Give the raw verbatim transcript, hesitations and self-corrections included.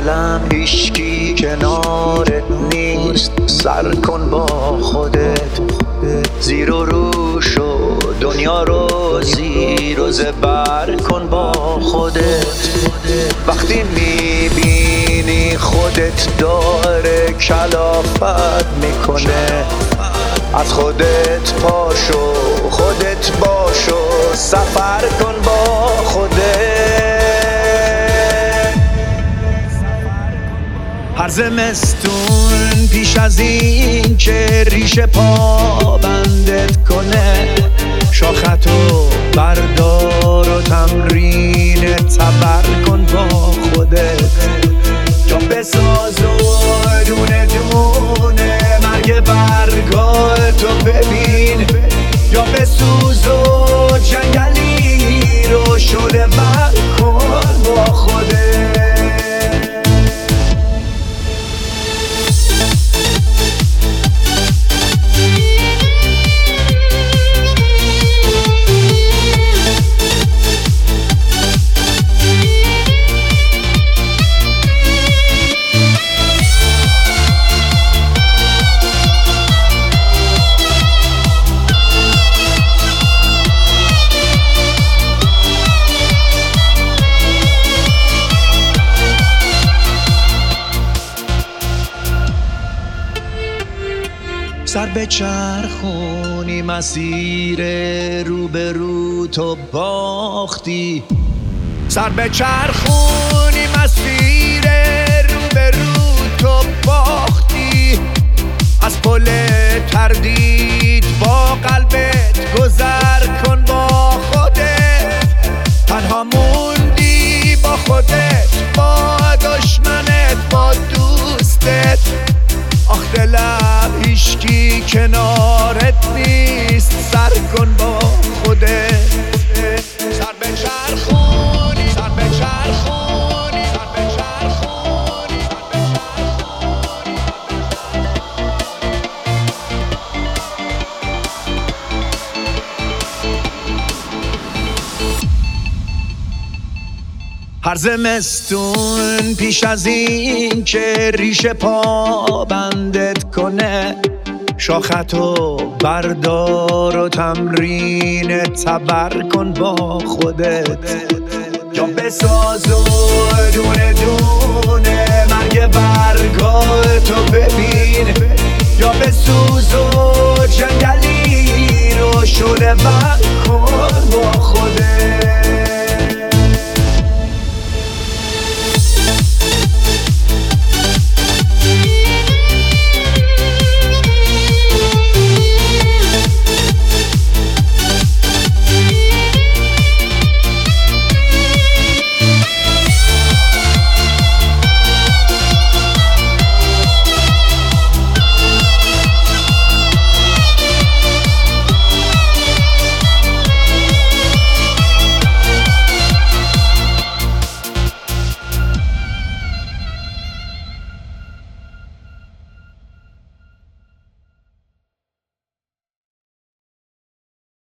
دلم هیچکی کنارت نیست، سر کن با خودت زیر و روش و دنیا رو زیر و زبر کن با خودت. وقتی میبینی خودت داره کلافت میکنه، از خودت پاشو خودت باشو سفر کن با خودت. هر زمستون پیش از این که ریشه پا بندت کنه، شاختو بردار و تمرین تبر کن با خودت. جا بساز و دونه دونه مرگ برگاه تو ببین، یا بسوز و جنگلی رو شده بر کن با خودت. سر به چرخونی مسیر رو به رو تو باختی، سر به چرخونی مسیر رو به رو تو باختی. از پل تردید با قلبت گذر کن با خودت. تنها موندی با خودت، با دشمنت، با دوستت. آخ دلم هیچکی کنارت نیست، سر کن با خودت. سر به چرخونی سر به چرخونی سر به چرخونی هر زمستون پیش از این که ریشه پا بندت کنه، شاختو بردار و تمرین تبر کن با خودت. جا بساز و دونه دونه